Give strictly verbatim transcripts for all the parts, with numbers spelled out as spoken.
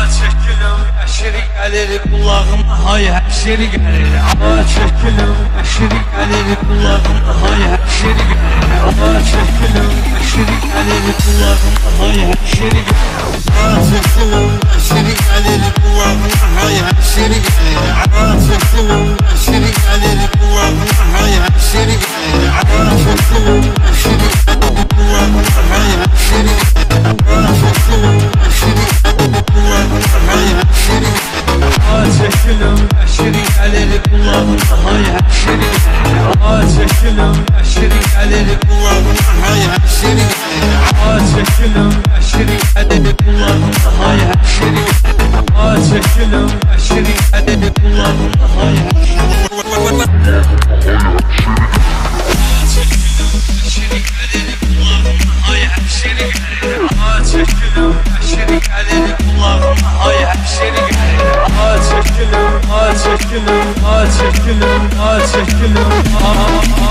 çekilim eşiri gelir kulağım hay hemşeri gelir. Ama çekilim eşiri gelir kulağım hay hemşeri gelir. Ama çekilim eşiri gelir kulağım hay hemşeri gelir. Ama çekilim eşiri gelir kulağım hay hemşeri gelir. Ama çekilim eşiri gelir kulağım hay hemşeri gelir. Ama çekilim eşiri gelir kulağım hay hemşeri gelir. Ama çekilim eşiri çekilim eşiri gelir kulağım hay hemşeri gelir. Ama çekilim eşiri gelir kulağım hay hemşeri gelir. Ama çekilim eşiri gelir kulağım hay hemşeri gelir. Ama çekilim eşiri gelir kulağım hay hemşeri gelir. Çekilim eşiri gelir kulağım hay hemşeri gelir. Ama çekilim, ama çekilim, ama çekilim, ama çekilim, ama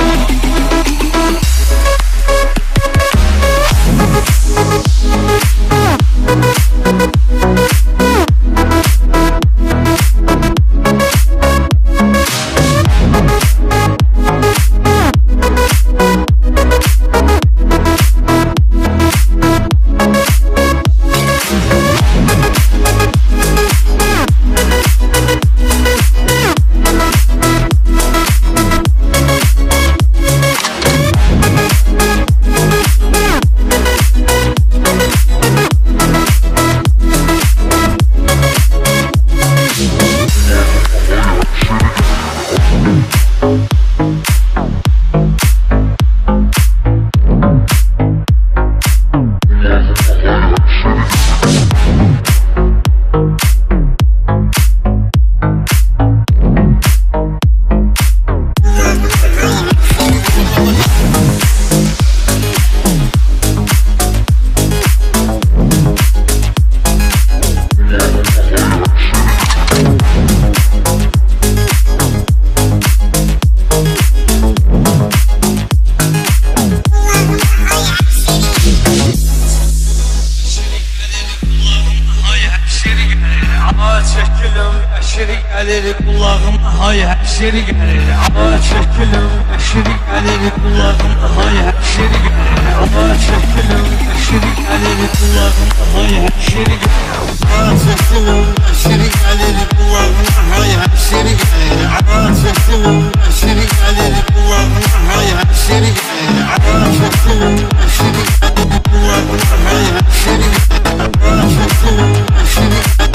çekilim eşiri gelir kulağım hay hemşeri gelir. Ama çekilim eşiri gelir kulağım hay hemşeri gelir. Ama çekilim eşiri gelir kulağım hay hemşeri gelir. Ama çekilim eşiri gelir kulağım hay hemşeri gelir. Ama çekilim eşiri gelir kulağım hay hemşeri gelir. Ama çekilim eşiri gelir kulağım hay hemşeri gelir. Ama çekilim eşiri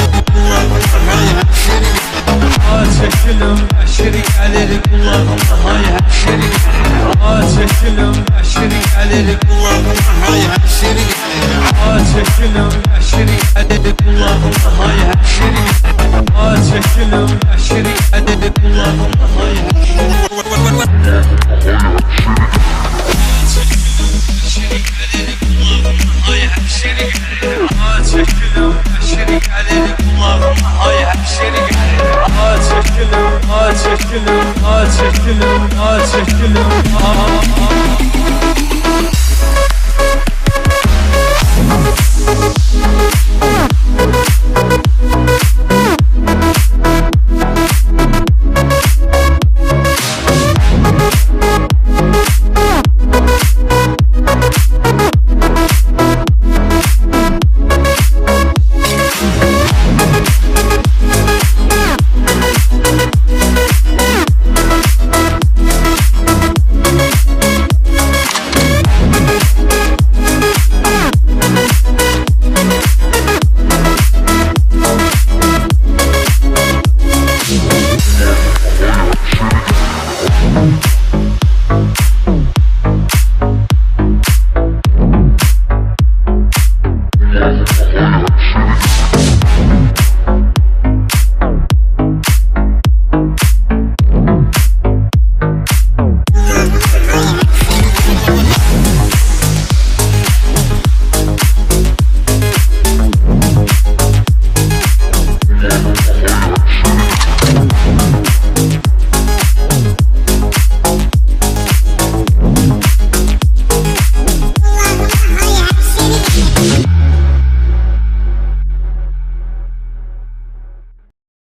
çekilim eşiri gelir kulağım hay hemşeri gelir. Ama çekilim eşiri gelir kulağım hay hemşeri gelir. Ama çekilim eşiri gelir kulağım hay hemşeri gelir. Ama çekilim eşiri gelir kulağım hay hemşeri gelir. Ama çekilim eşiri gelir kulağım hay hemşeri gelir. Ama çekilim, ama çekilim, ama çekilim, ama çekilim, ama